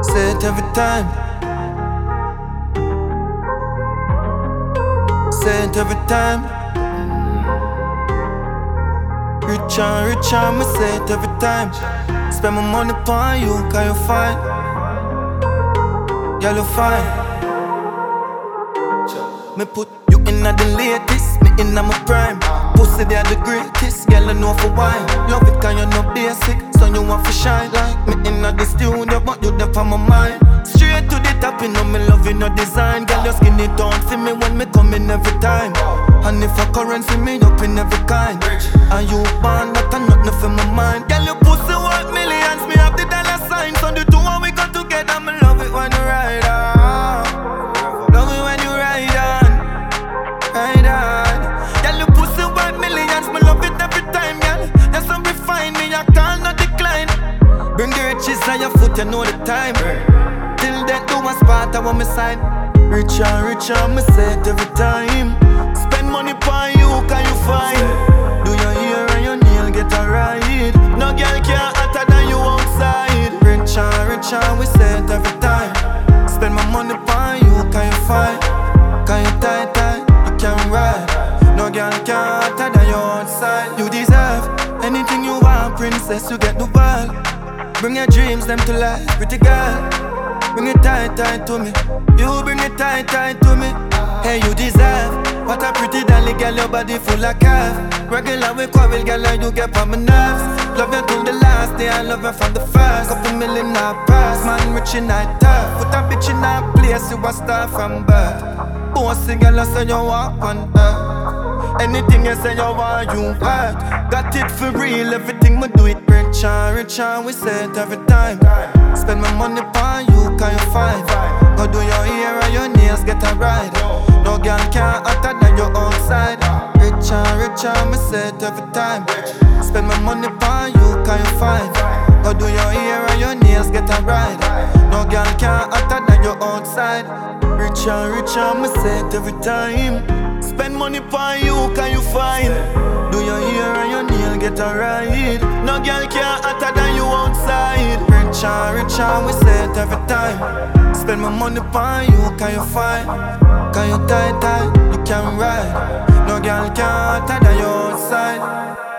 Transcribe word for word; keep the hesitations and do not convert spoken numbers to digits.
Say it every time. Say it every time. Rich and rich and me say it every time. Spend my money on you, cause you fine. Girl, you fine. Me put you in the latest, me in my prime. Pussy they are the greatest, girl I know for why. Love it cause you know basic, so you want to shine. Like me in the studio, but you there for my mind. Straight to the top, you know me love you no design. Girl your skin it don't see me when me come in every time. And if a currency me up in every kind. And you born that and nothing for my mind. Girl your pussy worth millions, me have the dollar sign. So the two and we go together, me love it when you ride on. Love it when you ride on, ride on. Girl your pussy worth millions, me love it every time, girl. That's how we find me, I can't not decline. Bring the riches on your foot, you know the time. Till then do a spot, I want me sign. Rich and rich and me say it every time. Spend money on you, can you find? Do your hair and your nail get a ride? No girl can't hotter than you outside. Rich and rich and we say it every time. Spend my money on you, can you find? Can you tie tie? You can ride. No girl can't hotter than you outside. You deserve anything you want, princess, you get the ball. Bring your dreams them to life, pretty girl. Bring it tight, tight to me. You bring it tight, tight to me. Hey, you deserve what a pretty dolly girl, your body full of curve. Regular we quarrel, girl, and you get on my nerves. Love you till the last day, I love you from the first. Couple million a purse, man rich in that turf. Put a bitch in that place, you a star from birth. Bossy girl, I say you walk on earth. Anything you say you want, you hurt. Got it for real, everything we do it rich and rich and we say it every time. Spend my money on you, can you find? Go do your hair and your nails get a ride. No girl can't hotter than you outside. Rich and rich and me say it every time. Spend my money on you, can you find? Go do your hair and your nails get a ride. No girl can't hotter than you outside. Rich and rich and me say it every time. Spend money on you, can you find? Do your hair and your nail get a ride. No girl can't hotter than you outside. Rich and rich and we say it every time. Spend my money on you, can you find? Can you tie tie? You can ride. No girl can't hotter than you outside.